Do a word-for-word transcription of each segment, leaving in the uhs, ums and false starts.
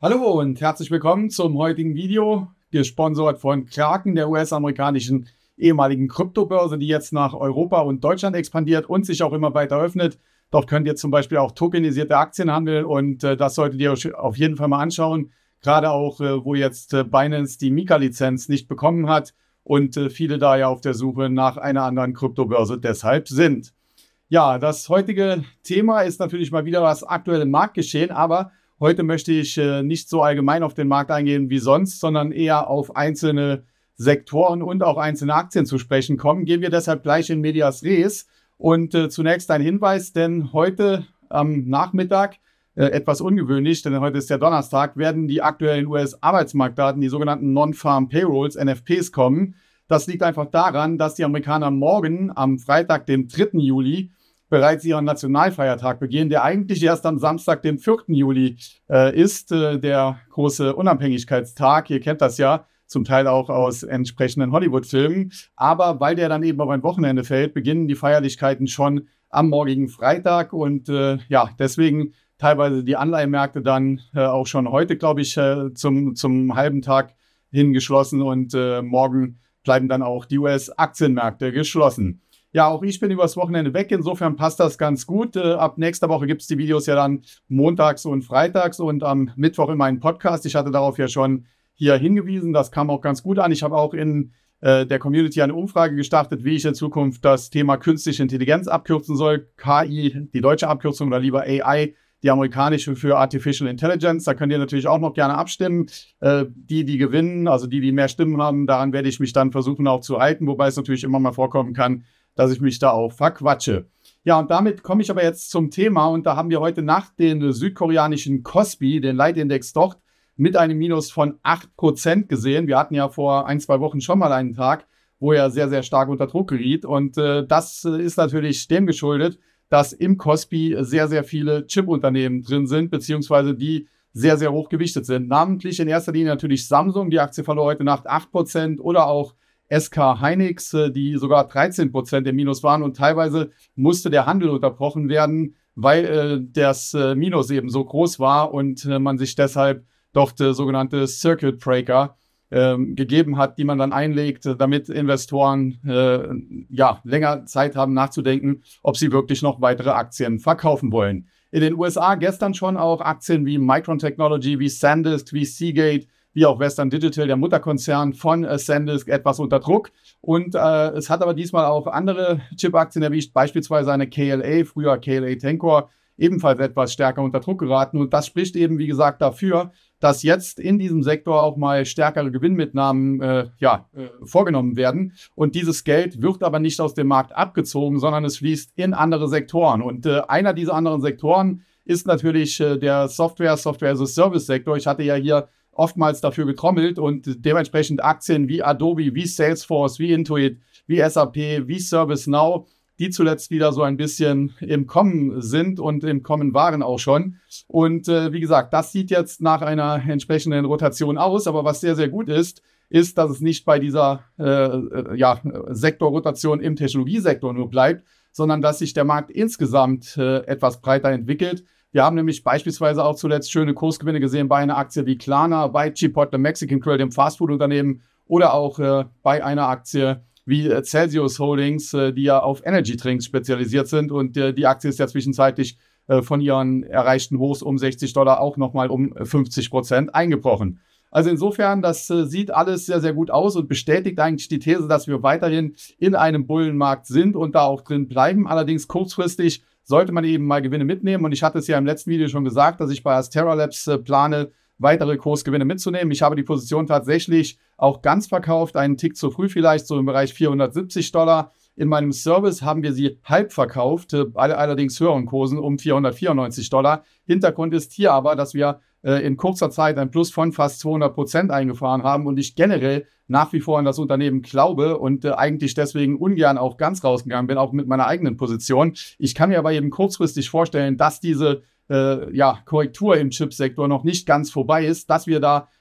Hallo und herzlich willkommen zum heutigen Video, gesponsert von Kraken, der U S-amerikanischen ehemaligen Kryptobörse, die jetzt nach Europa und Deutschland expandiert und sich auch immer weiter öffnet. Dort könnt ihr zum Beispiel auch tokenisierte Aktien handeln und äh, das solltet ihr euch auf jeden Fall mal anschauen. Gerade auch, äh, wo jetzt äh, Binance die Mika-Lizenz nicht bekommen hat und äh, viele da ja auf der Suche nach einer anderen Kryptobörse deshalb sind. Ja, das heutige Thema ist natürlich mal wieder das aktuelle Marktgeschehen, aber heute möchte ich äh, nicht so allgemein auf den Markt eingehen wie sonst, sondern eher auf einzelne Sektoren und auch einzelne Aktien zu sprechen kommen. Gehen wir deshalb gleich in Medias Res. Und äh, zunächst ein Hinweis, denn heute am Nachmittag, äh, etwas ungewöhnlich, denn heute ist der Donnerstag, werden die aktuellen U S-Arbeitsmarktdaten, die sogenannten Non-Farm Payrolls, N F Ps, kommen. Das liegt einfach daran, dass die Amerikaner morgen, am Freitag, dem dritten Juli, bereits ihren Nationalfeiertag begehen, der eigentlich erst am Samstag, dem vierten Juli äh, ist, äh, der große Unabhängigkeitstag. Ihr kennt das ja, zum Teil auch aus entsprechenden Hollywood-Filmen. Aber weil der dann eben auf ein Wochenende fällt, beginnen die Feierlichkeiten schon am morgigen Freitag. Und äh, ja, deswegen teilweise die Anleihemärkte dann äh, auch schon heute, glaube ich, äh, zum, zum halben Tag hin geschlossen. Und äh, morgen bleiben dann auch die U S-Aktienmärkte geschlossen. Ja, auch ich bin übers Wochenende weg, insofern passt das ganz gut. Äh, ab nächster Woche gibt es die Videos ja dann montags und freitags und am Mittwoch in meinem Podcast. Ich hatte darauf ja schon hier hingewiesen, das kam auch ganz gut an. Ich habe auch in äh, der Community eine Umfrage gestartet, wie ich in Zukunft das Thema künstliche Intelligenz abkürzen soll. K I, die deutsche Abkürzung, oder lieber A I, die amerikanische für Artificial Intelligence. Da könnt ihr natürlich auch noch gerne abstimmen. Äh, die, die gewinnen, also die, die mehr Stimmen haben, daran werde ich mich dann versuchen auch zu halten, wobei es natürlich immer mal vorkommen kann, dass ich mich da auch verquatsche. Ja, und damit komme ich aber jetzt zum Thema. Und da haben wir heute Nacht den südkoreanischen Kospi, den Leitindex dort, mit einem Minus von acht Prozent gesehen. Wir hatten ja vor ein, zwei Wochen schon mal einen Tag, wo er sehr, sehr stark unter Druck geriet. Und äh, das ist natürlich dem geschuldet, dass im Kospi sehr, sehr viele Chip-Unternehmen drin sind, beziehungsweise die sehr, sehr hoch gewichtet sind. Namentlich in erster Linie natürlich Samsung, die Aktie verlor heute Nacht acht Prozent, oder auch S K Hynix, die sogar dreizehn Prozent im Minus waren, und teilweise musste der Handel unterbrochen werden, weil äh, das äh, Minus eben so groß war und äh, man sich deshalb dort äh, sogenannte Circuit Breaker äh, gegeben hat, die man dann einlegt, damit Investoren äh, ja, länger Zeit haben nachzudenken, ob sie wirklich noch weitere Aktien verkaufen wollen. In den U S A gestern schon auch Aktien wie Micron Technology, wie SanDisk, wie Seagate, wie auch Western Digital, der Mutterkonzern von äh, SanDisk, etwas unter Druck. Und äh, es hat aber diesmal auch andere Chip-Aktien erwischt, beispielsweise eine K L A, früher K L A Tencor, ebenfalls etwas stärker unter Druck geraten. Und das spricht eben, wie gesagt, dafür, dass jetzt in diesem Sektor auch mal stärkere Gewinnmitnahmen äh, ja, äh, vorgenommen werden. Und dieses Geld wird aber nicht aus dem Markt abgezogen, sondern es fließt in andere Sektoren. Und äh, einer dieser anderen Sektoren ist natürlich äh, der Software, Software-as-a-Service-Sektor. Ich hatte ja hier oftmals dafür getrommelt und dementsprechend Aktien wie Adobe, wie Salesforce, wie Intuit, wie S A P, wie ServiceNow, die zuletzt wieder so ein bisschen im Kommen sind und im Kommen waren auch schon. Und äh, wie gesagt, das sieht jetzt nach einer entsprechenden Rotation aus, aber was sehr, sehr gut ist, ist, dass es nicht bei dieser äh, ja, Sektorrotation im Technologiesektor nur bleibt, sondern dass sich der Markt insgesamt äh, etwas breiter entwickelt. Wir haben nämlich beispielsweise auch zuletzt schöne Kursgewinne gesehen bei einer Aktie wie Klarna, bei Chipotle Mexican Grill, dem Fastfood-Unternehmen, oder auch äh, bei einer Aktie wie äh, Celsius Holdings, äh, die ja auf Energy Drinks spezialisiert sind. Und äh, die Aktie ist ja zwischenzeitlich äh, von ihren erreichten Hochs um sechzig Dollar auch nochmal um fünfzig Prozent eingebrochen. Also insofern, das äh, sieht alles sehr, sehr gut aus und bestätigt eigentlich die These, dass wir weiterhin in einem Bullenmarkt sind und da auch drin bleiben. Allerdings kurzfristig sollte man eben mal Gewinne mitnehmen. Und ich hatte es ja im letzten Video schon gesagt, dass ich bei Astera Labs äh, plane, weitere Kursgewinne mitzunehmen. Ich habe die Position tatsächlich auch ganz verkauft, einen Tick zu früh vielleicht, so im Bereich vierhundertsiebzig Dollar. In meinem Service haben wir sie halb verkauft, äh, allerdings höheren Kursen um vierhundertvierundneunzig Dollar. Hintergrund ist hier aber, dass wir äh, in kurzer Zeit ein Plus von fast zweihundert Prozent eingefahren haben und ich generell nach wie vor an das Unternehmen glaube und äh, eigentlich deswegen ungern auch ganz rausgegangen bin, auch mit meiner eigenen Position. Ich kann mir aber eben kurzfristig vorstellen, dass diese äh, ja, Korrektur im Chipsektor noch nicht ganz vorbei ist, dass wir da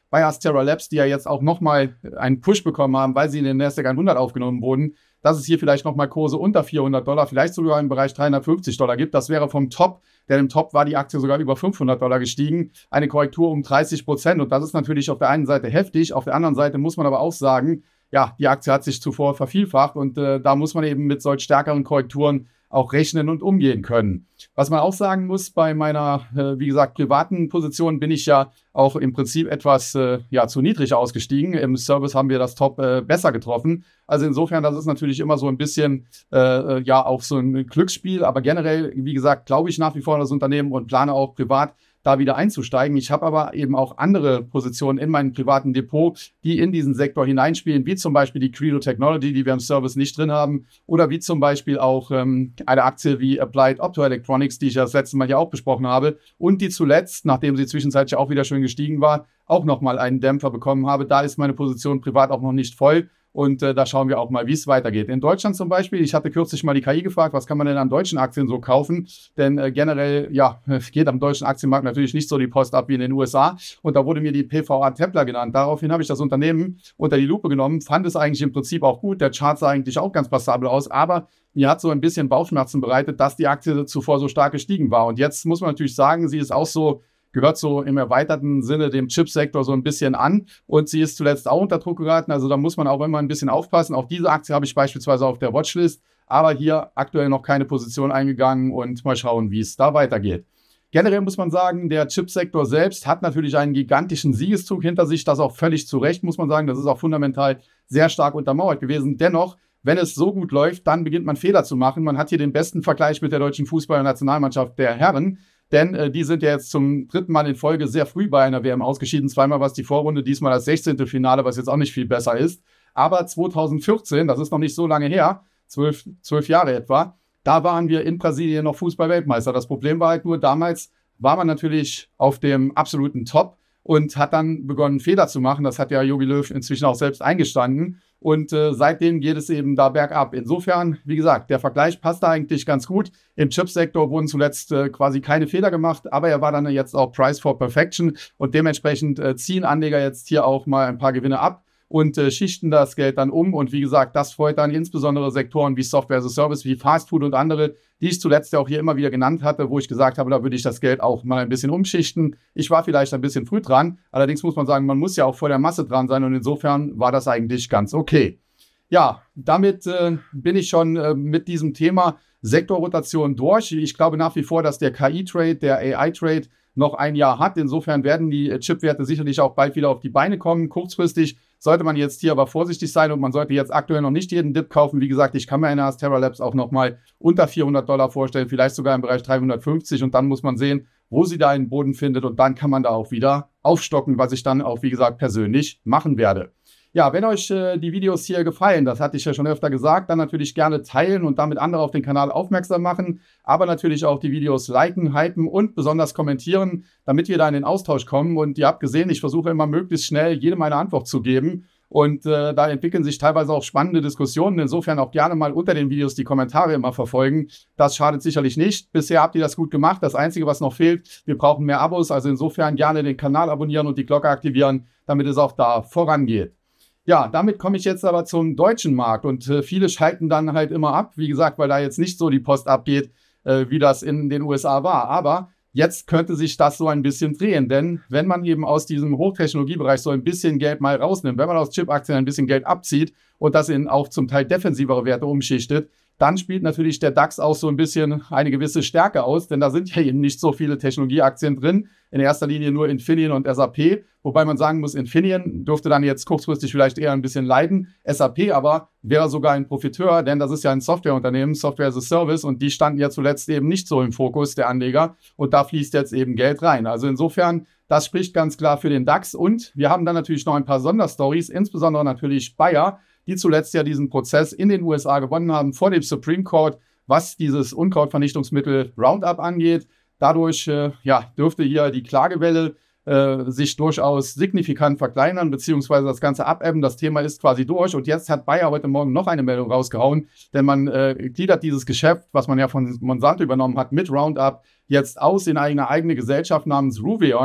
bei Astera Labs, die ja jetzt auch nochmal einen Push bekommen haben, weil sie in den Nasdaq hundert aufgenommen wurden, dass es hier vielleicht nochmal Kurse unter vierhundert Dollar, vielleicht sogar im Bereich dreihundertfünfzig Dollar gibt. Das wäre vom Top, denn im Top war die Aktie sogar über fünfhundert Dollar gestiegen. Eine Korrektur um dreißig Prozent und das ist natürlich auf der einen Seite heftig, auf der anderen Seite muss man aber auch sagen, ja, die Aktie hat sich zuvor vervielfacht und äh, da muss man eben mit solch stärkeren Korrekturen auch rechnen und umgehen können. Was man auch sagen muss, bei meiner, äh, wie gesagt, privaten Position bin ich ja auch im Prinzip etwas äh, ja, zu niedrig ausgestiegen. Im Service haben wir das Top äh, besser getroffen. Also insofern, das ist natürlich immer so ein bisschen äh, ja auch so ein Glücksspiel. Aber generell, wie gesagt, glaube ich nach wie vor an das Unternehmen und plane auch privat da wieder einzusteigen. Ich habe aber eben auch andere Positionen in meinem privaten Depot, die in diesen Sektor hineinspielen, wie zum Beispiel die Credo Technology, die wir im Service nicht drin haben, oder wie zum Beispiel auch ähm, eine Aktie wie Applied Optoelectronics, die ich ja das letzte Mal ja auch besprochen habe und die zuletzt, nachdem sie zwischenzeitlich auch wieder schön gestiegen war, auch nochmal einen Dämpfer bekommen habe. Da ist meine Position privat auch noch nicht voll. Und äh, da schauen wir auch mal, wie es weitergeht. In Deutschland zum Beispiel, ich hatte kürzlich mal die K I gefragt, was kann man denn an deutschen Aktien so kaufen? Denn äh, generell, ja, geht am deutschen Aktienmarkt natürlich nicht so die Post ab wie in den U S A. Und da wurde mir die P V A Templer genannt. Daraufhin habe ich das Unternehmen unter die Lupe genommen, fand es eigentlich im Prinzip auch gut. Der Chart sah eigentlich auch ganz passabel aus, aber mir hat so ein bisschen Bauchschmerzen bereitet, dass die Aktie zuvor so stark gestiegen war. Und jetzt muss man natürlich sagen, sie ist auch so, gehört so im erweiterten Sinne dem Chipsektor so ein bisschen an und sie ist zuletzt auch unter Druck geraten, also da muss man auch immer ein bisschen aufpassen. Auch diese Aktie habe ich beispielsweise auf der Watchlist, aber hier aktuell noch keine Position eingegangen und mal schauen, wie es da weitergeht. Generell muss man sagen, der Chipsektor selbst hat natürlich einen gigantischen Siegeszug hinter sich, das auch völlig zu Recht, muss man sagen, das ist auch fundamental sehr stark untermauert gewesen. Dennoch, wenn es so gut läuft, dann beginnt man Fehler zu machen. Man hat hier den besten Vergleich mit der deutschen Fußball-Nationalmannschaft der Herren. Denn äh, die sind ja jetzt zum dritten Mal in Folge sehr früh bei einer W M ausgeschieden. Zweimal war es die Vorrunde, diesmal das sechzehnte Finale, was jetzt auch nicht viel besser ist. Aber zweitausendvierzehn, das ist noch nicht so lange her, zwölf, zwölf Jahre etwa, da waren wir in Brasilien noch Fußball-Weltmeister. Das Problem war halt nur, damals war man natürlich auf dem absoluten Top und hat dann begonnen, Fehler zu machen. Das hat ja Jogi Löw inzwischen auch selbst eingestanden. Und äh, seitdem geht es eben da bergab. Insofern, wie gesagt, der Vergleich passt da eigentlich ganz gut. Im Chipsektor wurden zuletzt äh, quasi keine Fehler gemacht, aber er war dann jetzt auch Price for Perfection und dementsprechend äh, ziehen Anleger jetzt hier auch mal ein paar Gewinne ab und äh, schichten das Geld dann um. Und wie gesagt, das freut dann insbesondere Sektoren wie Software as a Service, wie Fast Food und andere, die ich zuletzt ja auch hier immer wieder genannt hatte, wo ich gesagt habe, da würde ich das Geld auch mal ein bisschen umschichten. Ich war vielleicht ein bisschen früh dran, allerdings muss man sagen, man muss ja auch vor der Masse dran sein und insofern war das eigentlich ganz okay. Ja, damit äh, bin ich schon äh, mit diesem Thema Sektorrotation durch. Ich glaube nach wie vor, dass der K I-Trade, der A I-Trade noch ein Jahr hat. Insofern werden die Chipwerte sicherlich auch bald wieder auf die Beine kommen. Kurzfristig sollte man jetzt hier aber vorsichtig sein und man sollte jetzt aktuell noch nicht jeden Dip kaufen. Wie gesagt, ich kann mir eine Astera Labs auch nochmal unter vierhundert Dollar vorstellen, vielleicht sogar im Bereich dreihundertfünfzig und dann muss man sehen, wo sie da einen Boden findet und dann kann man da auch wieder aufstocken, was ich dann auch, wie gesagt, persönlich machen werde. Ja, wenn euch äh, die Videos hier gefallen, das hatte ich ja schon öfter gesagt, dann natürlich gerne teilen und damit andere auf den Kanal aufmerksam machen, aber natürlich auch die Videos liken, hypen und besonders kommentieren, damit wir da in den Austausch kommen. Und ihr habt gesehen, ich versuche immer möglichst schnell jedem eine Antwort zu geben und äh, da entwickeln sich teilweise auch spannende Diskussionen. Insofern auch gerne mal unter den Videos die Kommentare immer verfolgen. Das schadet sicherlich nicht. Bisher habt ihr das gut gemacht. Das Einzige, was noch fehlt, wir brauchen mehr Abos, also insofern gerne den Kanal abonnieren und die Glocke aktivieren, damit es auch da vorangeht. Ja, damit komme ich jetzt aber zum deutschen Markt und äh, viele schalten dann halt immer ab, wie gesagt, weil da jetzt nicht so die Post abgeht, äh, wie das in den U S A war. Aber jetzt könnte sich das so ein bisschen drehen, denn wenn man eben aus diesem Hochtechnologiebereich so ein bisschen Geld mal rausnimmt, wenn man aus Chip-Aktien ein bisschen Geld abzieht und das in auch zum Teil defensivere Werte umschichtet, dann spielt natürlich der DAX auch so ein bisschen eine gewisse Stärke aus, denn da sind ja eben nicht so viele Technologieaktien drin. In erster Linie nur Infineon und S A P, wobei man sagen muss, Infineon dürfte dann jetzt kurzfristig vielleicht eher ein bisschen leiden. S A P aber wäre sogar ein Profiteur, denn das ist ja ein Softwareunternehmen, Software as a Service, und die standen ja zuletzt eben nicht so im Fokus der Anleger und da fließt jetzt eben Geld rein. Also insofern, das spricht ganz klar für den DAX und wir haben dann natürlich noch ein paar Sonderstories, insbesondere natürlich Bayer, die zuletzt ja diesen Prozess in den U S A gewonnen haben vor dem Supreme Court, was dieses Unkrautvernichtungsmittel Roundup angeht. Dadurch äh, ja, dürfte hier die Klagewelle äh, sich durchaus signifikant verkleinern, beziehungsweise das Ganze abebben. Das Thema ist quasi durch. Und jetzt hat Bayer heute Morgen noch eine Meldung rausgehauen, denn man äh, gliedert dieses Geschäft, was man ja von Monsanto übernommen hat, mit Roundup jetzt aus in eine eigene Gesellschaft namens Ruveon.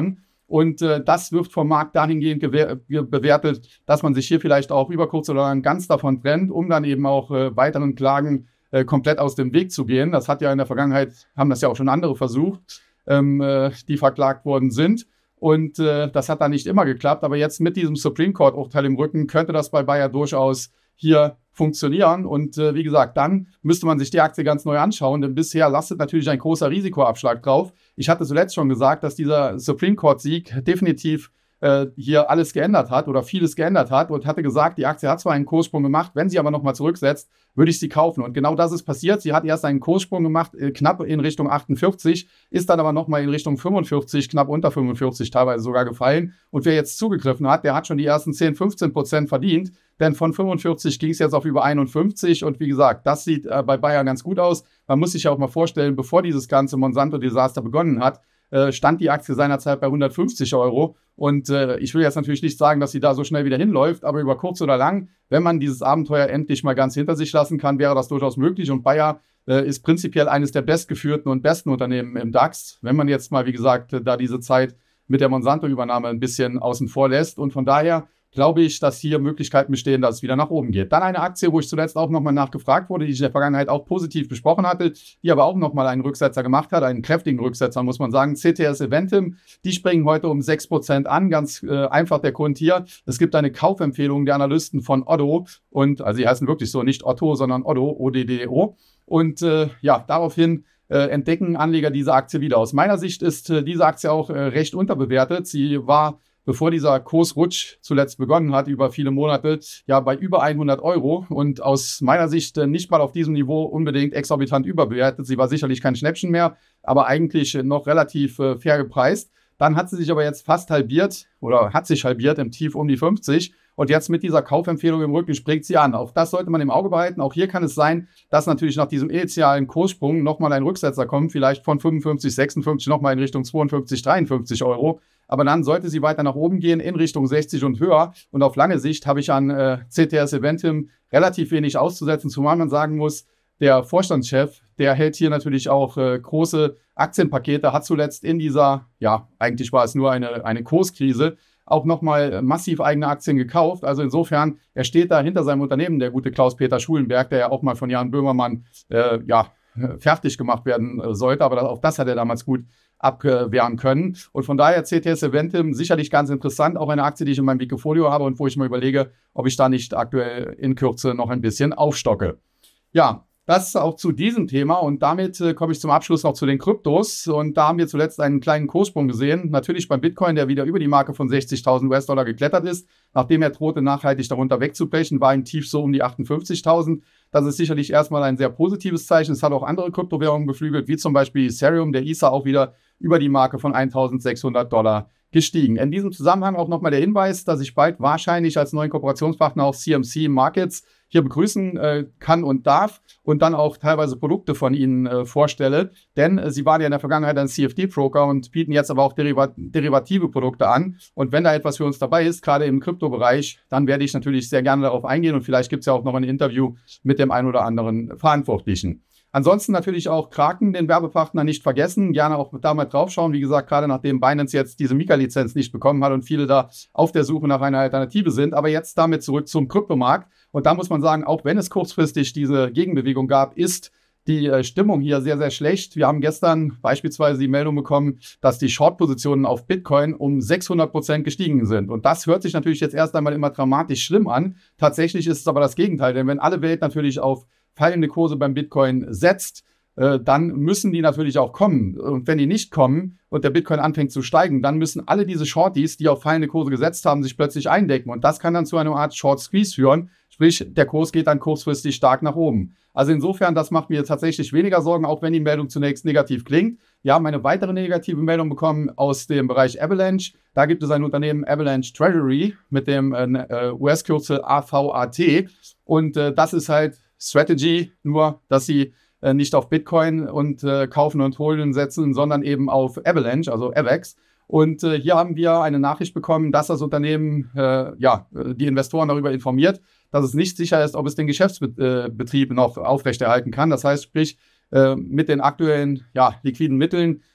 Und äh, das wird vom Markt dahingehend bewertet, dass man sich hier vielleicht auch über kurz oder lang ganz davon trennt, um dann eben auch äh, weiteren Klagen äh, komplett aus dem Weg zu gehen. Das hat ja in der Vergangenheit, haben das ja auch schon andere versucht, ähm, äh, die verklagt worden sind. Und äh, das hat dann nicht immer geklappt. Aber jetzt mit diesem Supreme Court-Urteil im Rücken könnte das bei Bayer durchaus hier funktionieren. Und äh, wie gesagt, dann müsste man sich die Aktie ganz neu anschauen, denn bisher lastet natürlich ein großer Risikoabschlag drauf. Ich hatte zuletzt schon gesagt, dass dieser Supreme Court-Sieg definitiv äh, hier alles geändert hat oder vieles geändert hat und hatte gesagt, die Aktie hat zwar einen Kurssprung gemacht, wenn sie aber nochmal zurücksetzt, würde ich sie kaufen. Und genau das ist passiert. Sie hat erst einen Kurssprung gemacht, äh, knapp in Richtung achtundvierzig, ist dann aber nochmal in Richtung fünfundvierzig, knapp unter fünfundvierzig teilweise sogar gefallen. Und wer jetzt zugegriffen hat, der hat schon die ersten zehn, fünfzehn Prozent verdient. Denn von fünfundvierzig ging es jetzt auf über einundfünfzig. Und wie gesagt, das sieht äh, bei Bayer ganz gut aus. Man muss sich ja auch mal vorstellen, bevor dieses ganze Monsanto-Desaster begonnen hat, äh, stand die Aktie seinerzeit bei hundertfünfzig Euro. Und äh, ich will jetzt natürlich nicht sagen, dass sie da so schnell wieder hinläuft, aber über kurz oder lang, wenn man dieses Abenteuer endlich mal ganz hinter sich lassen kann, wäre das durchaus möglich. Und Bayer äh, ist prinzipiell eines der bestgeführten und besten Unternehmen im DAX, wenn man jetzt mal, wie gesagt, da diese Zeit mit der Monsanto-Übernahme ein bisschen außen vor lässt. Und von daher glaube ich, dass hier Möglichkeiten bestehen, dass es wieder nach oben geht. Dann eine Aktie, wo ich zuletzt auch nochmal nachgefragt wurde, die ich in der Vergangenheit auch positiv besprochen hatte, die aber auch nochmal einen Rücksetzer gemacht hat, einen kräftigen Rücksetzer, muss man sagen. C T S Eventim, die springen heute um sechs Prozent an. Ganz äh, einfach der Grund hier, es gibt eine Kaufempfehlung der Analysten von Oddo und, also die heißen wirklich so, nicht Otto, sondern Oddo, O D D O. Und äh, ja, daraufhin äh, entdecken Anleger diese Aktie wieder. Aus meiner Sicht ist äh, diese Aktie auch äh, recht unterbewertet. Sie war, bevor dieser Kursrutsch zuletzt begonnen hat, über viele Monate, ja bei über hundert Euro und aus meiner Sicht äh, nicht mal auf diesem Niveau unbedingt exorbitant überbewertet. Sie war sicherlich kein Schnäppchen mehr, aber eigentlich äh, noch relativ äh, fair gepreist. Dann hat sie sich aber jetzt fast halbiert oder hat sich halbiert im Tief um die fünfzig. Und jetzt mit dieser Kaufempfehlung im Rücken springt sie an. Auch das sollte man im Auge behalten. Auch hier kann es sein, dass natürlich nach diesem initialen Kurssprung nochmal ein Rücksetzer kommt, vielleicht von fünfundfünfzig, sechsundfünfzig nochmal in Richtung zweiundfünfzig, dreiundfünfzig Euro. Aber dann sollte sie weiter nach oben gehen in Richtung sechzig und höher. Und auf lange Sicht habe ich an äh, C T S Eventim relativ wenig auszusetzen, zumal man sagen muss, der Vorstandschef, der hält hier natürlich auch äh, große Aktienpakete, hat zuletzt in dieser, ja, eigentlich war es nur eine, eine Kurskrise, auch nochmal massiv eigene Aktien gekauft. Also insofern, er steht da hinter seinem Unternehmen, der gute Klaus-Peter Schulenberg, der ja auch mal von Jan Böhmermann äh, ja, fertig gemacht werden äh, sollte. Aber das, auch das hat er damals gut abwehren können. Und von daher C T S Eventim sicherlich ganz interessant. Auch eine Aktie, die ich in meinem Wikifolio habe und wo ich mir überlege, ob ich da nicht aktuell in Kürze noch ein bisschen aufstocke. Ja, das auch zu diesem Thema und damit äh, komme ich zum Abschluss noch zu den Kryptos und da haben wir zuletzt einen kleinen Kurssprung gesehen, natürlich beim Bitcoin, der wieder über die Marke von sechzigtausend US-Dollar geklettert ist, nachdem er drohte nachhaltig darunter wegzubrechen, war ein Tief so um die achtundfünfzigtausend. Das ist sicherlich erstmal ein sehr positives Zeichen. Es hat auch andere Kryptowährungen beflügelt, wie zum Beispiel Ethereum, der Ether auch wieder über die Marke von eintausendsechshundert Dollar gestiegen. In diesem Zusammenhang auch nochmal der Hinweis, dass ich bald wahrscheinlich als neuen Kooperationspartner auch C M C Markets hier begrüßen äh, kann und darf und dann auch teilweise Produkte von ihnen äh, vorstelle. Denn äh, sie waren ja in der Vergangenheit ein C F D-Broker und bieten jetzt aber auch Derivat derivative Produkte an. Und wenn da etwas für uns dabei ist, gerade im Kryptobereich, dann werde ich natürlich sehr gerne darauf eingehen und vielleicht gibt es ja auch noch ein Interview mit dem einen oder anderen Verantwortlichen. Ansonsten natürlich auch Kraken, den Werbepartner, nicht vergessen. Gerne auch da mal draufschauen. Wie gesagt, gerade nachdem Binance jetzt diese Mika-Lizenz nicht bekommen hat und viele da auf der Suche nach einer Alternative sind. Aber jetzt damit zurück zum Kryptomarkt. Und da muss man sagen, auch wenn es kurzfristig diese Gegenbewegung gab, ist die äh, Stimmung hier sehr, sehr schlecht. Wir haben gestern beispielsweise die Meldung bekommen, dass die Short-Positionen auf Bitcoin um sechshundert Prozent gestiegen sind. Und das hört sich natürlich jetzt erst einmal immer dramatisch schlimm an. Tatsächlich ist es aber das Gegenteil. Denn wenn alle Welt natürlich auf fallende Kurse beim Bitcoin setzt, äh, dann müssen die natürlich auch kommen. Und wenn die nicht kommen und der Bitcoin anfängt zu steigen, dann müssen alle diese Shorties, die auf fallende Kurse gesetzt haben, sich plötzlich eindecken. Und das kann dann zu einer Art Short Squeeze führen. Sprich, der Kurs geht dann kurzfristig stark nach oben. Also insofern, das macht mir tatsächlich weniger Sorgen, auch wenn die Meldung zunächst negativ klingt. Wir haben eine weitere negative Meldung bekommen aus dem Bereich Avalanche. Da gibt es ein Unternehmen Avalanche Treasury mit dem äh, U S-Kürzel A V A T. Und äh, das ist halt Strategy, nur dass sie äh, nicht auf Bitcoin und äh, kaufen und holen setzen, sondern eben auf Avalanche, also AVAX. Und äh, hier haben wir eine Nachricht bekommen, dass das Unternehmen äh, ja, die Investoren darüber informiert, dass es nicht sicher ist, ob es den Geschäftsbetrieb noch aufrechterhalten kann. Das heißt, sprich, äh, mit den aktuellen ja, liquiden Mitteln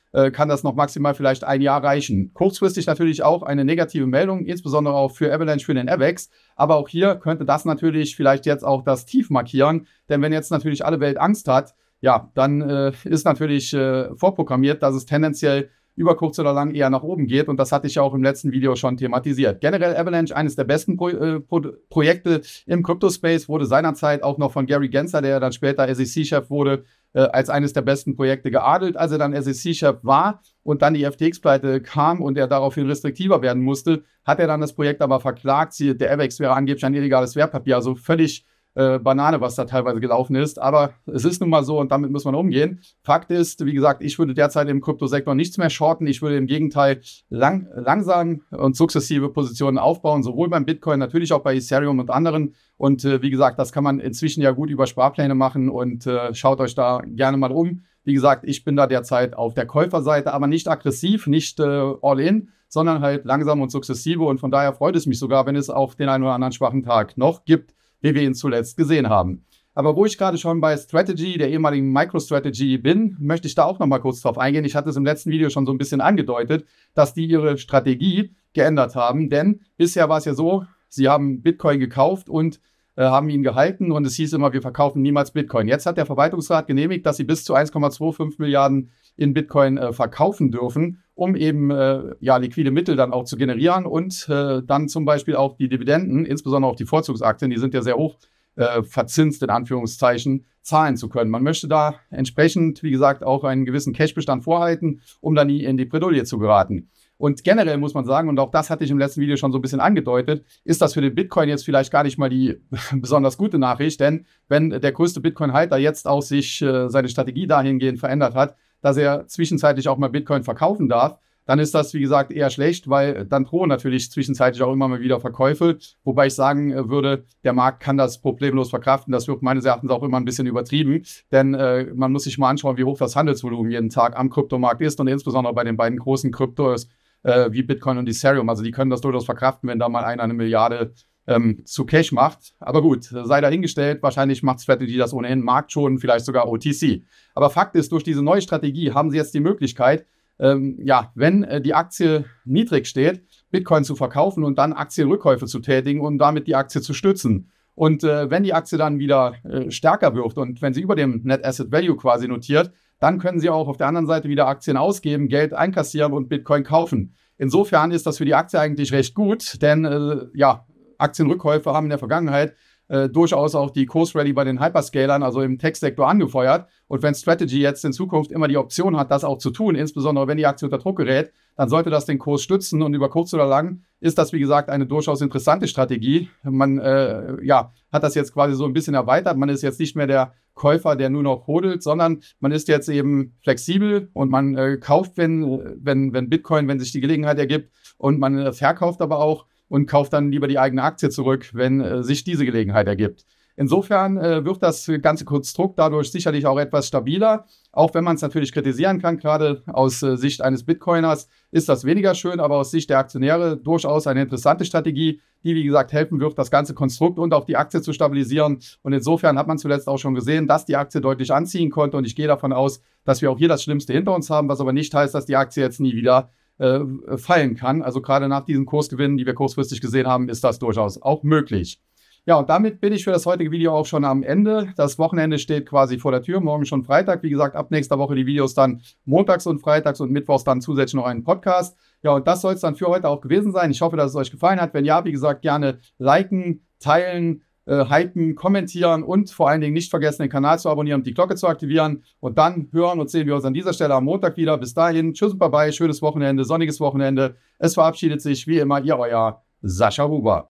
äh, kann das noch maximal vielleicht ein Jahr reichen. Kurzfristig natürlich auch eine negative Meldung, insbesondere auch für Avalanche, für den AVAX. Aber auch hier könnte das natürlich vielleicht jetzt auch das Tief markieren. Denn wenn jetzt natürlich alle Welt Angst hat, ja, dann äh, ist natürlich äh, vorprogrammiert, dass es tendenziell über kurz oder lang eher nach oben geht. Und das hatte ich ja auch im letzten Video schon thematisiert. Generell Avalanche, eines der besten Pro äh, Pro Projekte im Crypto-Space, wurde seinerzeit auch noch von Gary Gensler, der dann später S E C-Chef wurde, äh, als eines der besten Projekte geadelt. Als er dann S E C-Chef war und dann die F T X-Pleite kam und er daraufhin restriktiver werden musste, hat er dann das Projekt aber verklagt. Der AVAX wäre angeblich ein illegales Wertpapier, also völlig Äh, Banane, was da teilweise gelaufen ist. Aber es ist nun mal so und damit muss man umgehen. Fakt ist, wie gesagt, ich würde derzeit im Kryptosektor nichts mehr shorten. Ich würde im Gegenteil lang, langsam und sukzessive Positionen aufbauen, sowohl beim Bitcoin, natürlich auch bei Ethereum und anderen. Und äh, wie gesagt, das kann man inzwischen ja gut über Sparpläne machen und äh, schaut euch da gerne mal um. Wie gesagt, ich bin da derzeit auf der Käuferseite, aber nicht aggressiv, nicht äh, all in, sondern halt langsam und sukzessive. Und von daher freut es mich sogar, wenn es auf den einen oder anderen schwachen Tag noch gibt, wie wir ihn zuletzt gesehen haben. Aber wo ich gerade schon bei Strategy, der ehemaligen MicroStrategy bin, möchte ich da auch noch mal kurz drauf eingehen. Ich hatte es im letzten Video schon so ein bisschen angedeutet, dass die ihre Strategie geändert haben. Denn bisher war es ja so, sie haben Bitcoin gekauft und äh, haben ihn gehalten und es hieß immer, wir verkaufen niemals Bitcoin. Jetzt hat der Verwaltungsrat genehmigt, dass sie bis zu eins Komma fünfundzwanzig Milliarden in Bitcoin äh, verkaufen dürfen, um eben äh, ja, liquide Mittel dann auch zu generieren und äh, dann zum Beispiel auch die Dividenden, insbesondere auch die Vorzugsaktien, die sind ja sehr hoch äh, verzinst in Anführungszeichen, zahlen zu können. Man möchte da entsprechend, wie gesagt, auch einen gewissen Cashbestand vorhalten, um dann nie in die Bredouille zu geraten. Und generell muss man sagen, und auch das hatte ich im letzten Video schon so ein bisschen angedeutet, ist das für den Bitcoin jetzt vielleicht gar nicht mal die besonders gute Nachricht, denn wenn der größte Bitcoin-Halter jetzt auch sich äh, seine Strategie dahingehend verändert hat, dass er zwischenzeitlich auch mal Bitcoin verkaufen darf, dann ist das, wie gesagt, eher schlecht, weil dann drohen natürlich zwischenzeitlich auch immer mal wieder Verkäufe, wobei ich sagen würde, der Markt kann das problemlos verkraften. Das wird meines Erachtens auch immer ein bisschen übertrieben, denn äh, man muss sich mal anschauen, wie hoch das Handelsvolumen jeden Tag am Kryptomarkt ist und insbesondere bei den beiden großen Kryptos äh, wie Bitcoin und Ethereum. Also die können das durchaus verkraften, wenn da mal einer eine Milliarde ähm, zu Cash macht. Aber gut, sei dahingestellt, wahrscheinlich macht Strategy das ohnehin Markt schon, vielleicht sogar O T C. Aber Fakt ist, durch diese neue Strategie haben sie jetzt die Möglichkeit, ähm, ja, wenn äh, die Aktie niedrig steht, Bitcoin zu verkaufen und dann Aktienrückkäufe zu tätigen und damit die Aktie zu stützen. Und äh, wenn die Aktie dann wieder äh, stärker wird und wenn sie über dem Net Asset Value quasi notiert, dann können sie auch auf der anderen Seite wieder Aktien ausgeben, Geld einkassieren und Bitcoin kaufen. Insofern ist das für die Aktie eigentlich recht gut, denn äh, ja, Aktienrückkäufe haben in der Vergangenheit äh, durchaus auch die Kursrally bei den Hyperscalern, also im Tech-Sektor, angefeuert. Und wenn Strategy jetzt in Zukunft immer die Option hat, das auch zu tun, insbesondere wenn die Aktie unter Druck gerät, dann sollte das den Kurs stützen. Und über kurz oder lang ist das, wie gesagt, eine durchaus interessante Strategie. Man äh, ja, hat das jetzt quasi so ein bisschen erweitert. Man ist jetzt nicht mehr der Käufer, der nur noch hodelt, sondern man ist jetzt eben flexibel und man äh, kauft, wenn, wenn, wenn Bitcoin, wenn sich die Gelegenheit ergibt, und man äh, verkauft aber auch und kauft dann lieber die eigene Aktie zurück, wenn äh, sich diese Gelegenheit ergibt. Insofern äh, wird das ganze Konstrukt dadurch sicherlich auch etwas stabiler, auch wenn man es natürlich kritisieren kann. Gerade aus äh, Sicht eines Bitcoiners ist das weniger schön, aber aus Sicht der Aktionäre durchaus eine interessante Strategie, die, wie gesagt, helfen wird, das ganze Konstrukt und auch die Aktie zu stabilisieren. Und insofern hat man zuletzt auch schon gesehen, dass die Aktie deutlich anziehen konnte. Und ich gehe davon aus, dass wir auch hier das Schlimmste hinter uns haben, was aber nicht heißt, dass die Aktie jetzt nie wieder äh, fallen kann. Also gerade nach diesen Kursgewinnen, die wir kurzfristig gesehen haben, ist das durchaus auch möglich. Ja, und damit bin ich für das heutige Video auch schon am Ende. Das Wochenende steht quasi vor der Tür, morgen schon Freitag. Wie gesagt, ab nächster Woche die Videos dann montags und freitags und mittwochs dann zusätzlich noch einen Podcast. Ja, und das soll es dann für heute auch gewesen sein. Ich hoffe, dass es euch gefallen hat. Wenn ja, wie gesagt, gerne liken, teilen, äh, hypen, kommentieren und vor allen Dingen nicht vergessen, den Kanal zu abonnieren und die Glocke zu aktivieren. Und dann hören und sehen wir uns an dieser Stelle am Montag wieder. Bis dahin, tschüss und bye bye, schönes Wochenende, sonniges Wochenende. Es verabschiedet sich wie immer, ihr euer Sascha Huber.